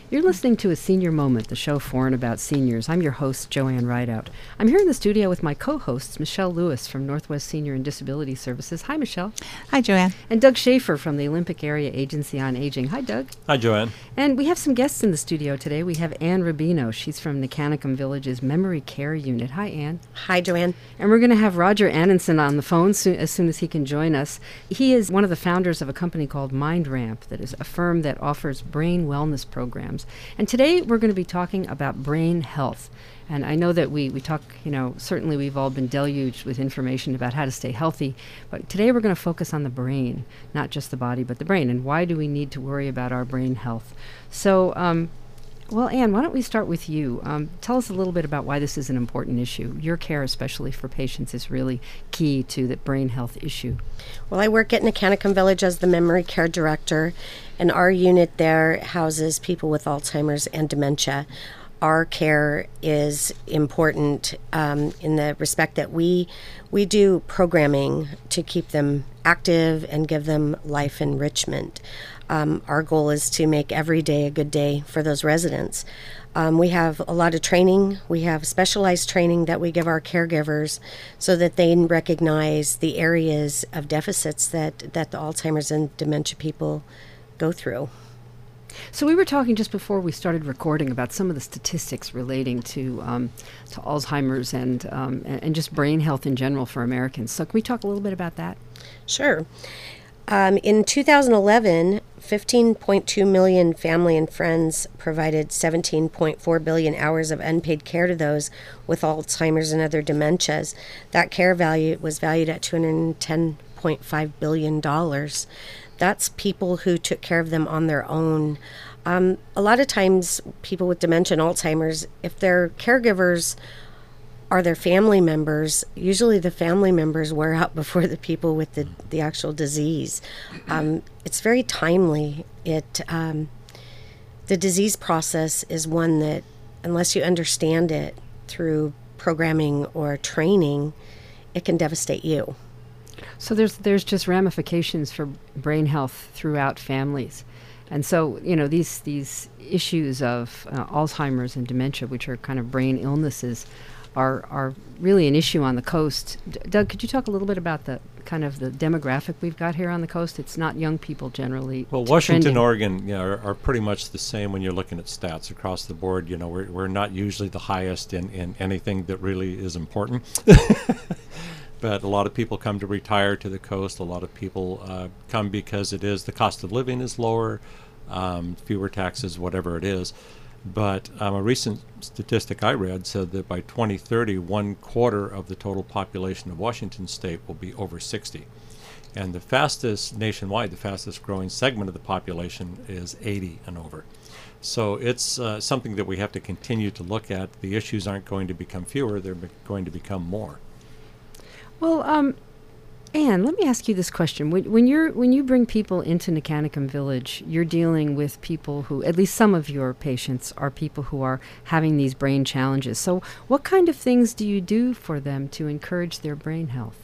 You're listening to A Senior Moment, the show for and about seniors. I'm your host, Joanne Rideout. I'm here in the studio with my co-hosts, Michelle Lewis from Northwest Senior and Disability Services. Hi, Michelle. Hi, Joanne. And Doug Schaefer from the Olympic Area Agency on Aging. Hi, Doug. Hi, Joanne. And we have some guests in the studio today. We have Ann Rubino. She's from Nicanicum Village's Memory Care Unit. Hi, Ann. Hi, Joanne. And we're going to have Roger Annenson on the phone as soon as he can join us. He is one of the founders of a company called MindRamp, that is a firm that offers brain wellness programs. And today we're going to be talking about brain health. And I know that we talk, certainly we've all been deluged with information about how to stay healthy, but today we're going to focus on the brain, not just the body, but the brain. And why do we need to worry about our brain health? So, well, Ann, why don't we start with you? Tell us a little bit about why this is an important issue. Your care, especially for patients, is really key to the brain health issue. Well, I work at Nicanicum Village as the Memory Care Director, and our unit there houses people with Alzheimer's and dementia. Our care is important in the respect that we do programming to keep them active and give them life enrichment. Our goal is to make every day a good day for those residents. We have a lot of training. We have specialized training that we give our caregivers so that they recognize the areas of deficits that the Alzheimer's and dementia people go through. So we were talking just before we started recording about some of the statistics relating to Alzheimer's and just brain health in general for Americans. So can we talk a little bit about that? Sure. In 2011, 15.2 million family and friends provided 17.4 billion hours of unpaid care to those with Alzheimer's and other dementias. That care value was valued at $210.5 billion. That's people who took care of them on their own. A lot of times, people with dementia and Alzheimer's, if their caregivers are their family members, usually the family members wear out before the people with the actual disease. It's very timely. The disease process is one that, unless you understand it through programming or training, it can devastate you. So there's just ramifications for brain health throughout families. And so, these issues of Alzheimer's and dementia, which are kind of brain illnesses, are really an issue on the coast. Doug, could you talk a little bit about the kind of the demographic we've got here on the coast? It's not young people generally. Well, Washington, Oregon, are pretty much the same when you're looking at stats across the board. We're not usually the highest in anything that really is important. But a lot of people come to retire to the coast. A lot of people come because the cost of living is lower, fewer taxes, whatever it is. But a recent statistic I read said that by 2030, 1/4 of the total population of Washington state will be over 60. And the fastest growing segment of the population is 80 and over. So it's something that we have to continue to look at. The issues aren't going to become fewer, they're going to become more. Well, Ann, let me ask you this question. When you bring people into Nicanicum Village, you're dealing with people who, at least some of your patients, are people who are having these brain challenges. So what kind of things do you do for them to encourage their brain health?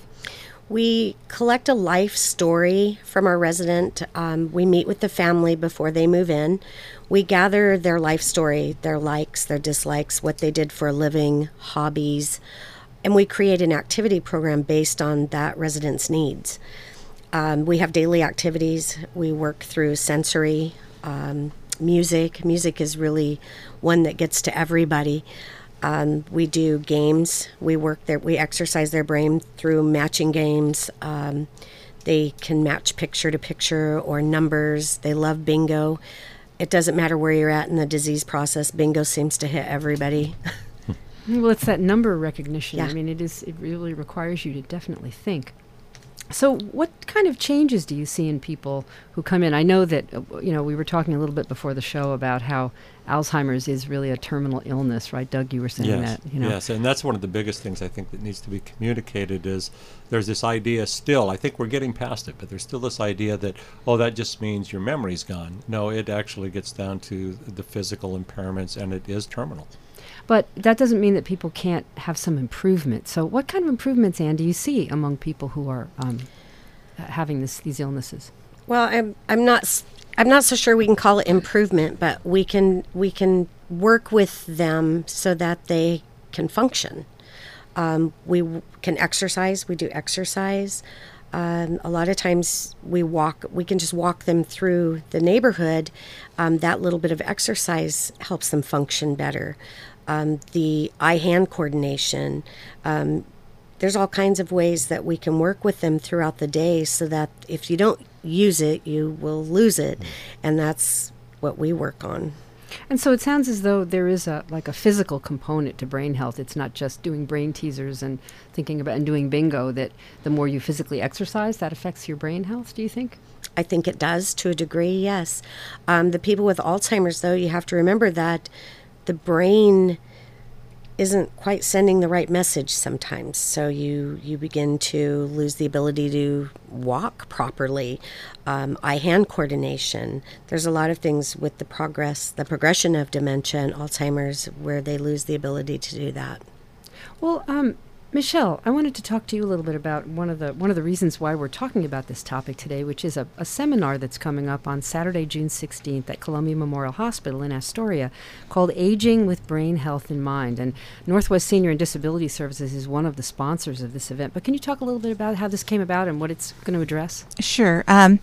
We collect a life story from our resident. We meet with the family before they move in. We gather their life story, their likes, their dislikes, what they did for a living, hobbies, and we create an activity program based on that resident's needs. We have daily activities. We work through sensory, music. Music is really one that gets to everybody. We do games. We exercise their brain through matching games. They can match picture to picture or numbers. They love bingo. It doesn't matter where you're at in the disease process. Bingo seems to hit everybody. Well, it's that number recognition. Yeah. I mean, it really requires you to definitely think. So what kind of changes do you see in people who come in? I know that, we were talking a little bit before the show about how Alzheimer's is really a terminal illness, right? Doug, you were saying that. Yes, and that's one of the biggest things I think that needs to be communicated is there's this idea still, I think we're getting past it, but there's still this idea that, that just means your memory's gone. No, it actually gets down to the physical impairments, and it is terminal. But that doesn't mean that people can't have some improvement. So what kind of improvements, Ann, do you see among people who are having these illnesses? Well, I'm not I'm not so sure we can call it improvement, but we can work with them so that they can function. We can exercise. We do exercise. A lot of times we can just walk them through the neighborhood. That little bit of exercise helps them function better. The eye-hand coordination. There's all kinds of ways that we can work with them throughout the day so that if you don't use it, you will lose it. And that's what we work on. And so it sounds as though there is a physical component to brain health. It's not just doing brain teasers and thinking about and doing bingo, that the more you physically exercise, that affects your brain health, do you think? I think it does to a degree, yes. The people with Alzheimer's, though, you have to remember that the brain isn't quite sending the right message sometimes. So you begin to lose the ability to walk properly, eye-hand coordination. There's a lot of things with the progression of dementia and Alzheimer's where they lose the ability to do that. Well, Michelle, I wanted to talk to you a little bit about one of the reasons why we're talking about this topic today, which is a seminar that's coming up on Saturday, June 16th at Columbia Memorial Hospital in Astoria called Aging with Brain Health in Mind. And Northwest Senior and Disability Services is one of the sponsors of this event. But can you talk a little bit about how this came about and what it's going to address? Sure.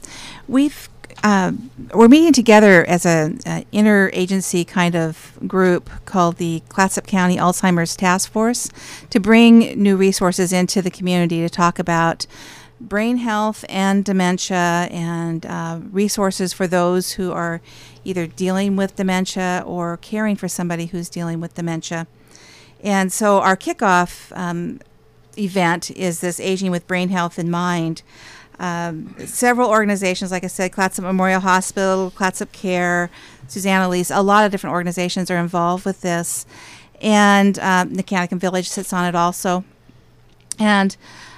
We're meeting together as an interagency kind of group called the Clatsop County Alzheimer's Task Force to bring new resources into the community to talk about brain health and dementia and resources for those who are either dealing with dementia or caring for somebody who's dealing with dementia. And so our kickoff event is this Aging with Brain Health in Mind. Several organizations, like I said, Clatsop Memorial Hospital, Clatsop Care, Susanna Lease, a lot of different organizations are involved with this. And Mechanican Village sits on it also. And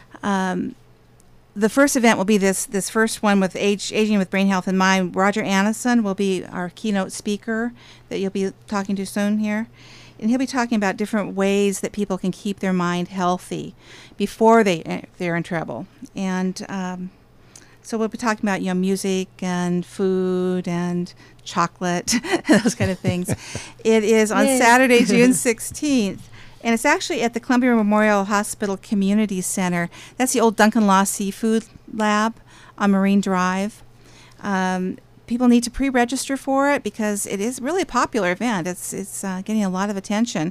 the first event will be this first one with Aging with Brain Health in Mind. Roger Annison will be our keynote speaker that you'll be talking to soon here. And he'll be talking about different ways that people can keep their mind healthy before they're in trouble. And so we'll be talking about music and food and chocolate, those kind of things. It is on Saturday, June 16th. And it's actually at the Columbia Memorial Hospital Community Center. That's the old Duncan Law Seafood Lab on Marine Drive. People need to pre-register for it because it is really a popular event. It's getting a lot of attention.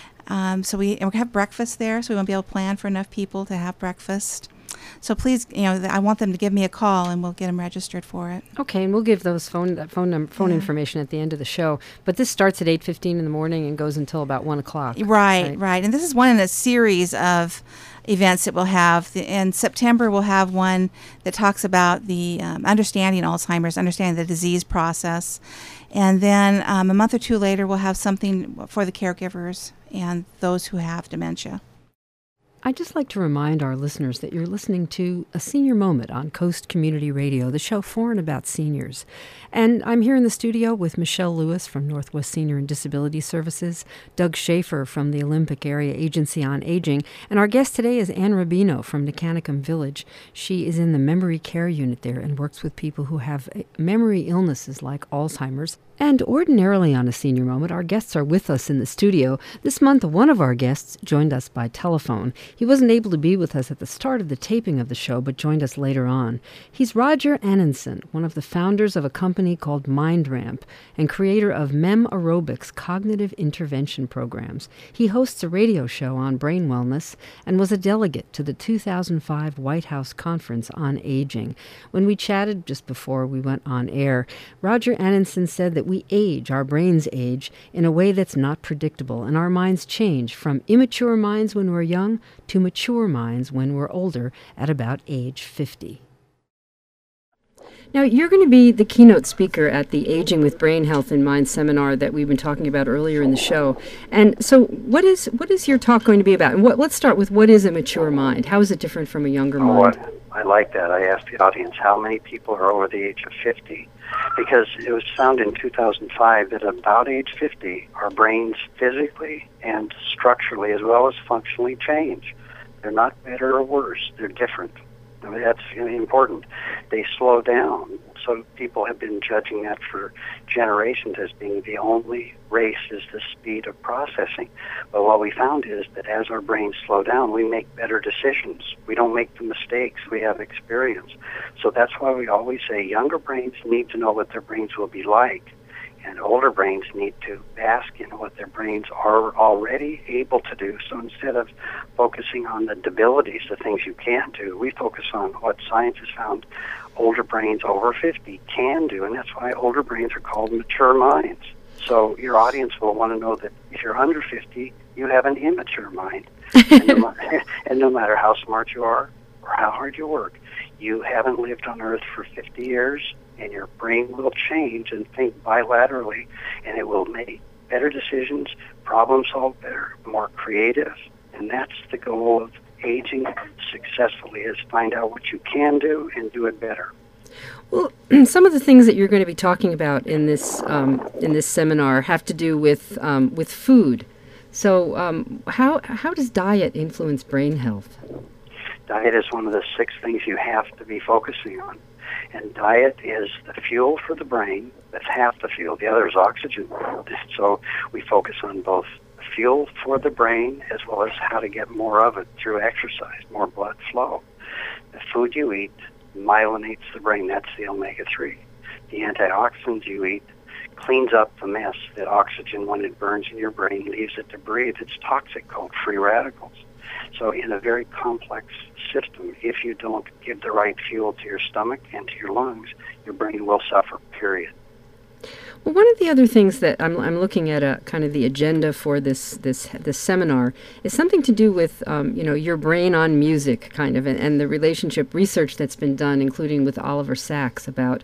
So we have breakfast there, so we won't be able to plan for enough people to have breakfast. So please, I want them to give me a call, and we'll get them registered for it. Okay, and we'll give those phone information at the end of the show. But this starts at 8:15 in the morning and goes until about 1 o'clock. Right. And this is one in a series of events that we'll have. In September, we'll have one that talks about the understanding Alzheimer's, understanding the disease process. And then a month or two later, we'll have something for the caregivers and those who have dementia. I'd just like to remind our listeners that you're listening to A Senior Moment on Coast Community Radio, the show for and about seniors. And I'm here in the studio with Michelle Lewis from Northwest Senior and Disability Services, Doug Schaefer from the Olympic Area Agency on Aging, and our guest today is Ann Rubino from Mechanican Village. She is in the memory care unit there and works with people who have memory illnesses like Alzheimer's. And ordinarily on A Senior Moment, our guests are with us in the studio. This month, one of our guests joined us by telephone. He wasn't able to be with us at the start of the taping of the show, but joined us later on. He's Roger Annison, one of the founders of a company called Mind Ramp and creator of MEM Aerobics cognitive intervention programs. He hosts a radio show on brain wellness and was a delegate to the 2005 White House Conference on Aging. When we chatted just before we went on air, Roger Annison said that we age, our brains age, in a way that's not predictable, and our minds change from immature minds when we're young to mature minds when we're older at about age 50. Now, you're going to be the keynote speaker at the Aging with Brain Health in Mind seminar that we've been talking about earlier in the show. And so what is your talk going to be about? And let's start with what is a mature mind? How is it different from a younger mind? I like that. I asked the audience how many people are over the age of 50. Because it was found in 2005 that about age 50, our brains physically and structurally as well as functionally change. They're not better or worse. They're different. I mean, that's important. They slow down. So people have been judging that for generations as being the only race is the speed of processing. But what we found is that as our brains slow down, we make better decisions. We don't make the mistakes. We have experience. So that's why we always say younger brains need to know what their brains will be like. And older brains need to bask in what their brains are already able to do. So instead of focusing on the debilities, the things you can't do, we focus on what science has found older brains over 50 can do. And that's why older brains are called mature minds. So your audience will want to know that if you're under 50, you have an immature mind. And no matter how smart you are or how hard you work, you haven't lived on Earth for 50 years. And your brain will change and think bilaterally, and it will make better decisions, problem solve better, more creative. And that's the goal of aging successfully, is find out what you can do and do it better. Well, some of the things that you're going to be talking about in this seminar have to do with food. So how does diet influence brain health? Diet is one of the 6 things you have to be focusing on. And diet is the fuel for the brain. That's half the fuel. The other is oxygen. So we focus on both fuel for the brain as well as how to get more of it through exercise, more blood flow. The food you eat myelinates the brain. That's the omega-3. The antioxidants you eat cleans up the mess that oxygen, when it burns in your brain, leaves it to breathe. It's toxic, called free radicals. So in a very complex system, if you don't give the right fuel to your stomach and to your lungs, your brain will suffer, period. Well, one of the other things that I'm looking at, kind of the agenda for this seminar, is something to do with your brain on music, kind of, and the relationship research that's been done, including with Oliver Sacks, about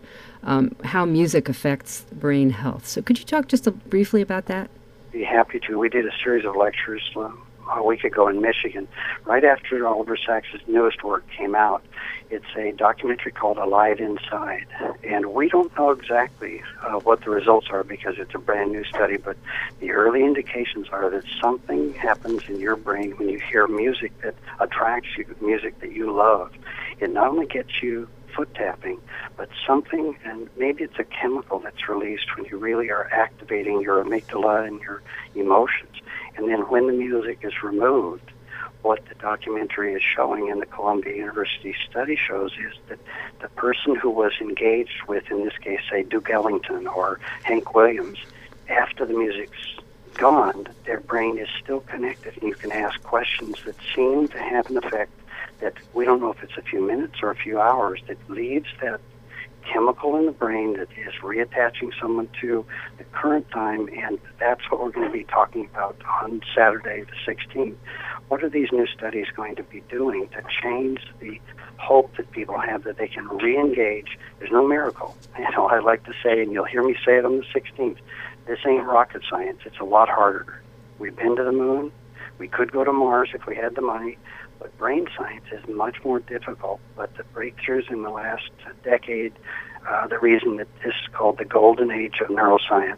how music affects brain health. So could you talk just briefly about that? Be happy to. We did a series of lectures a week ago in Michigan, right after Oliver Sacks' newest work came out. It's a documentary called Alive Inside, and we don't know exactly what the results are because it's a brand new study, but the early indications are that something happens in your brain when you hear music that attracts you, music that you love. It not only gets you foot tapping, but something, and maybe it's a chemical that's released when you really are activating your amygdala and your emotions. And then when the music is removed, what the documentary is showing and the Columbia University study shows is that the person who was engaged with, in this case, say, Duke Ellington or Hank Williams, after the music's gone, their brain is still connected, and you can ask questions that seem to have an effect that we don't know if it's a few minutes or a few hours that leaves that chemical in the brain that is reattaching someone to the current time, and that's what we're going to be talking about on Saturday the 16th. What are these new studies going to be doing to change the hope that people have that they can re-engage? There's no miracle. I like to say, and you'll hear me say it on the 16th, this ain't rocket science. It's a lot harder. We've been to the moon. We could go to Mars if we had the money. But brain science is much more difficult. But the breakthroughs in the last decade, the reason that this is called the golden age of neuroscience.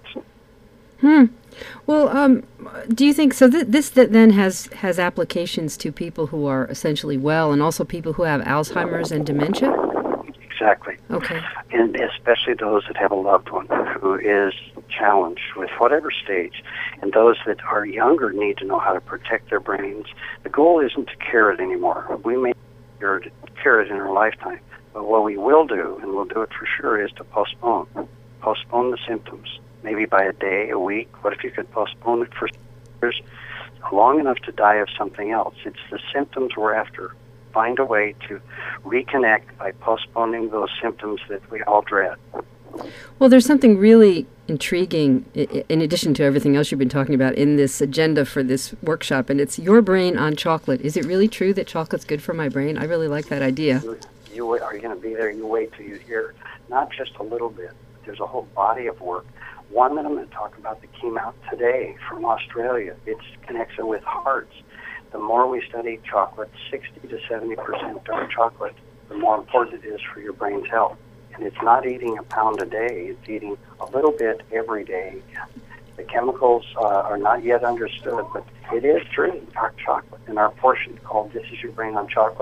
Well, do you think so? This then has applications to people who are essentially well, and also people who have Alzheimer's and dementia? Exactly. Okay. And especially those that have a loved one who is challenged with whatever stage. And those that are younger need to know how to protect their brains. The goal isn't to cure it anymore. We may cure it in our lifetime. But what we will do, and we'll do it for sure, is to postpone the symptoms, maybe by a day, a week. What if you could postpone it for years, long enough to die of something else? It's the symptoms we're after. Find a way to reconnect by postponing those symptoms that we all dread. Well, there's something really intriguing, in addition to everything else you've been talking about, in this agenda for this workshop, and it's your brain on chocolate. Is it really true that chocolate's good for my brain? I really like that idea. Are you going to be there? You wait till you hear not just a little bit. There's a whole body of work. One that I'm going to talk about that came out today from Australia. It's connected with hearts. The more we study chocolate, 60 to 70% dark chocolate, the more important it is for your brain's health. And it's not eating a pound a day. It's eating a little bit every day. The chemicals are not yet understood, but it is true. Dark chocolate. And our portion called This Is Your Brain on Chocolate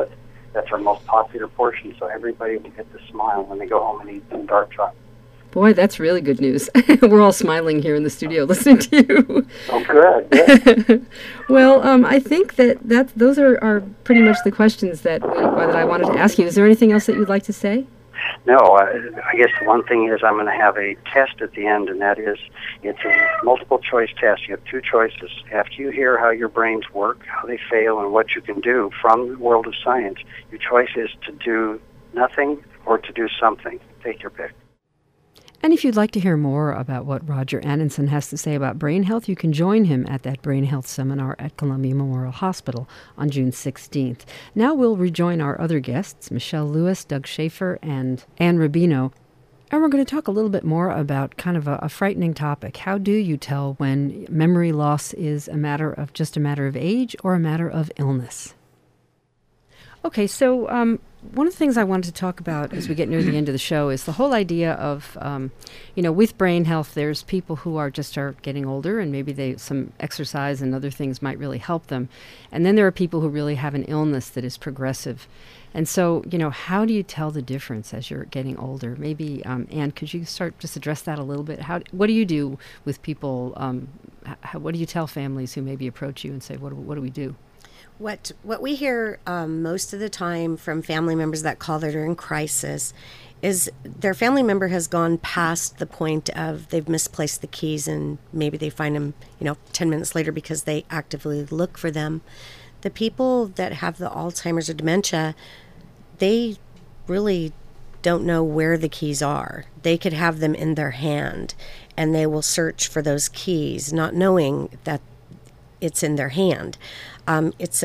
That's our most popular portion, so everybody will get to smile when they go home and eat some dark chocolate. Boy, that's really good news. We're all smiling here in the studio listening to you. Oh, good. Well, I think that those are pretty much the questions that I wanted to ask you. Is there anything else that you'd like to say? No, I guess the one thing is I'm going to have a test at the end, and that is it's a multiple choice test. You have two choices. After you hear how your brains work, how they fail, and what you can do from the world of science, your choice is to do nothing or to do something. Take your pick. And if you'd like to hear more about what Roger Anenson has to say about brain health, you can join him at that brain health seminar at Columbia Memorial Hospital on June 16th. Now we'll rejoin our other guests, Michelle Lewis, Doug Schaefer, and Ann Rubino. And we're going to talk a little bit more about kind of a frightening topic. How do you tell when memory loss is just a matter of age or a matter of illness? Okay, so one of the things I wanted to talk about as we get near the end of the show is the whole idea of, with brain health, there's people who are getting older and maybe some exercise and other things might really help them. And then there are people who really have an illness that is progressive. And so, how do you tell the difference as you're getting older? Maybe, Anne, could you just address that a little bit? What do you do with people? What do you tell families who maybe approach you and say, what do we do? What we hear most of the time from family members that call that are in crisis is their family member has gone past the point of they've misplaced the keys and maybe they find them, 10 minutes later because they actively look for them. The people that have the Alzheimer's or dementia, they really don't know where the keys are. They could have them in their hand and they will search for those keys, not knowing that it's in their hand. It's a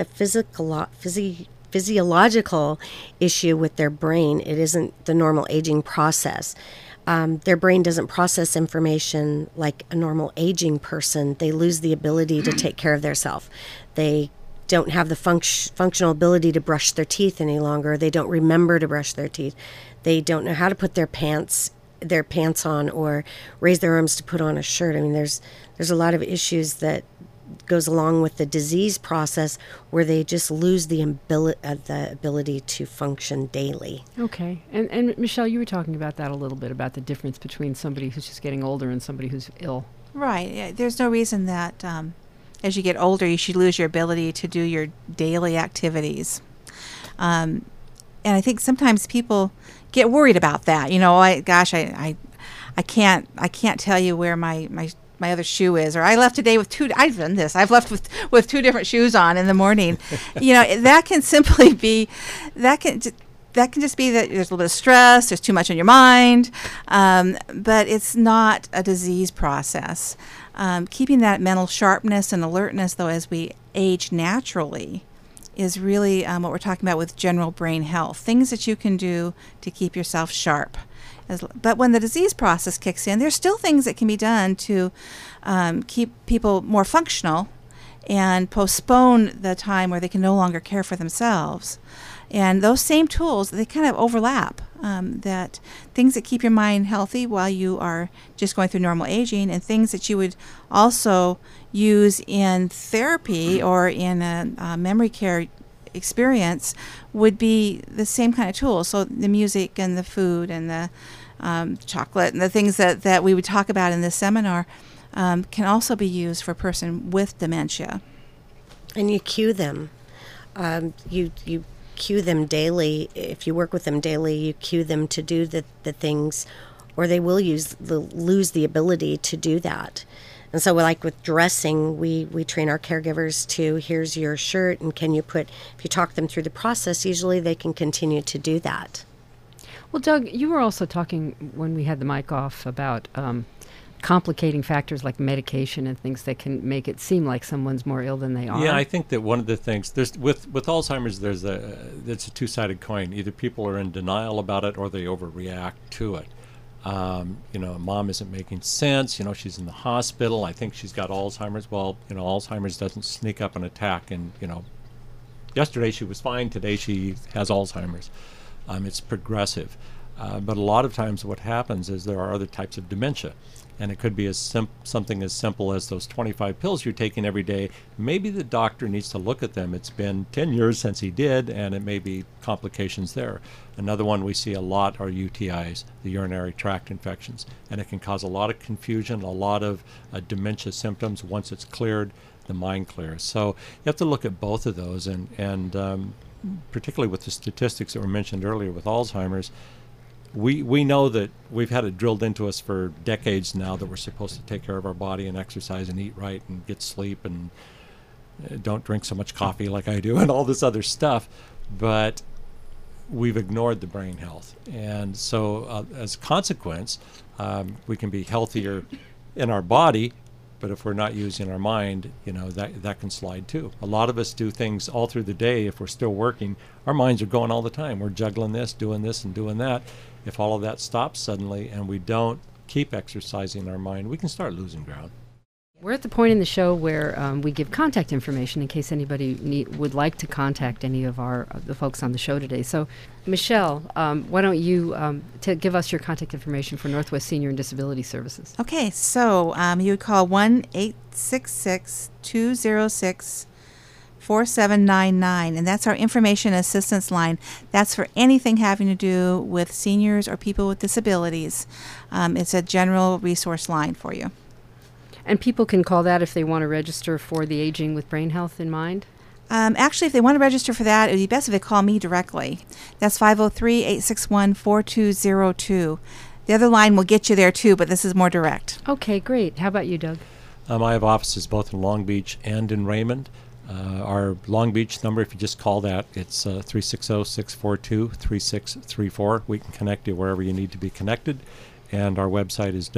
physiological issue with their brain. It isn't the normal aging process. Their brain doesn't process information like a normal aging person. They lose the ability to take care of themselves. They don't have the functional ability to brush their teeth any longer. They don't remember to brush their teeth. They don't know how to put their pants on or raise their arms to put on a shirt. I mean, there's a lot of issues that goes along with the disease process where they just lose the ability to function daily. Okay. And Michelle, you were talking about that a little bit, about the difference between somebody who's just getting older and somebody who's ill. Right. Yeah, there's no reason that as you get older, you should lose your ability to do your daily activities. And I think sometimes people get worried about that. I can't tell you where my other shoe is, or I left today with I've done this. I've left with two different shoes on in the morning. That can simply be, that can just be that there's a little bit of stress, there's too much on your mind, but it's not a disease process. Keeping that mental sharpness and alertness, though, as we age naturally, is really what we're talking about with general brain health, things that you can do to keep yourself sharp. But when the disease process kicks in, there's still things that can be done to keep people more functional and postpone the time where they can no longer care for themselves. And those same tools, they kind of overlap, that things that keep your mind healthy while you are just going through normal aging, and things that you would also use in therapy or in a memory care experience would be the same kind of tools. So the music and the food and the chocolate and the things that we would talk about in this seminar can also be used for a person with dementia. And you cue them. You cue them daily. If you work with them daily, you cue them to do the things, or they will lose the ability to do that. And so like with dressing, we train our caregivers to, here's your shirt, and if you talk them through the process, usually they can continue to do that. Well, Doug, you were also talking when we had the mic off about complicating factors like medication and things that can make it seem like someone's more ill than they are. Yeah, I think that one of the things, with Alzheimer's, it's a two-sided coin. Either people are in denial about it or they overreact to it. Mom isn't making sense. She's in the hospital. I think she's got Alzheimer's. Well, Alzheimer's doesn't sneak up and attack. And, yesterday she was fine. Today she has Alzheimer's. It's progressive. But a lot of times what happens is there are other types of dementia. And it could be something as simple as those 25 pills you're taking every day. Maybe the doctor needs to look at them. It's been 10 years since he did, and it may be complications there. Another one we see a lot are UTIs, the urinary tract infections, and it can cause a lot of confusion, a lot of dementia symptoms. Once it's cleared, the mind clears. So you have to look at both of those, and particularly with the statistics that were mentioned earlier with Alzheimer's, we know that we've had it drilled into us for decades now that we're supposed to take care of our body and exercise and eat right and get sleep and don't drink so much coffee like I do and all this other stuff, but we've ignored the brain health. And so as a consequence, we can be healthier in our body, but if we're not using our mind, that can slide too. A lot of us do things all through the day. If we're still working, our minds are going all the time. We're juggling this, and doing that. If all of that stops suddenly and we don't keep exercising our mind, we can start losing ground. We're at the point in the show where we give contact information in case anybody would like to contact any of the folks on the show today. So, Michelle, why don't you give us your contact information for Northwest Senior and Disability Services? Okay, so you would call 1-866-206-4799, and that's our information assistance line. That's for anything having to do with seniors or people with disabilities. It's a general resource line for you. And people can call that if they want to register for the Aging with Brain Health in Mind? Actually, if they want to register for that, it would be best if they call me directly. That's 503-861-4202. The other line will get you there too, but this is more direct. Okay, great. How about you, Doug? I have offices both in Long Beach and in Raymond. Our Long Beach number, if you just call that, it's 360-642-3634. We can connect you wherever you need to be connected. And our website is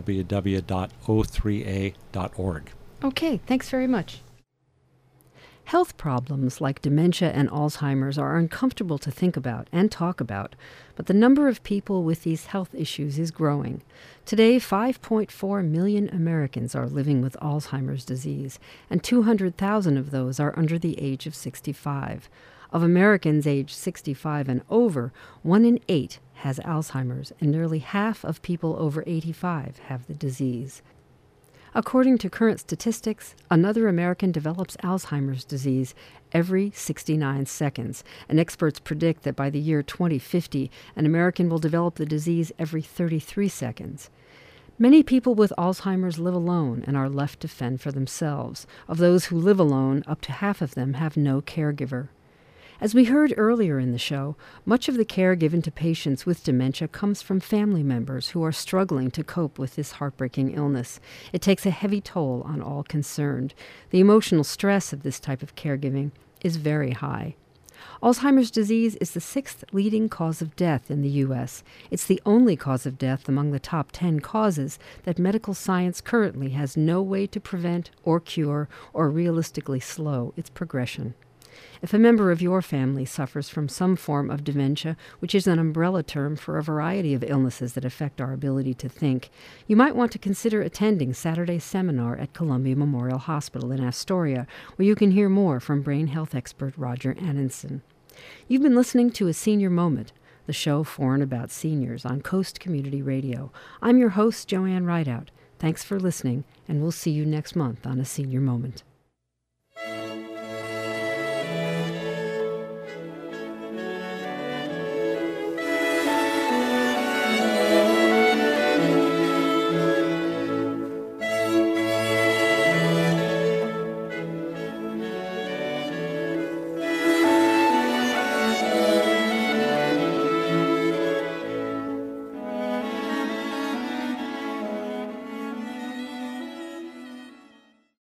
www.o3a.org. Okay, thanks very much. Health problems like dementia and Alzheimer's are uncomfortable to think about and talk about, but the number of people with these health issues is growing. Today, 5.4 million Americans are living with Alzheimer's disease, and 200,000 of those are under the age of 65. Of Americans aged 65 and over, 1 in 8 has Alzheimer's, and nearly half of people over 85 have the disease. According to current statistics, another American develops Alzheimer's disease every 69 seconds, and experts predict that by the year 2050, an American will develop the disease every 33 seconds. Many people with Alzheimer's live alone and are left to fend for themselves. Of those who live alone, up to half of them have no caregiver. As we heard earlier in the show, much of the care given to patients with dementia comes from family members who are struggling to cope with this heartbreaking illness. It takes a heavy toll on all concerned. The emotional stress of this type of caregiving is very high. Alzheimer's disease is the 6th leading cause of death in the U.S. It's the only cause of death among the top 10 causes that medical science currently has no way to prevent or cure or realistically slow its progression. If a member of your family suffers from some form of dementia, which is an umbrella term for a variety of illnesses that affect our ability to think, you might want to consider attending Saturday's seminar at Columbia Memorial Hospital in Astoria, where you can hear more from brain health expert Roger Annenson. You've been listening to A Senior Moment, the show for and about seniors on Coast Community Radio. I'm your host, Joanne Rideout. Thanks for listening, and we'll see you next month on A Senior Moment.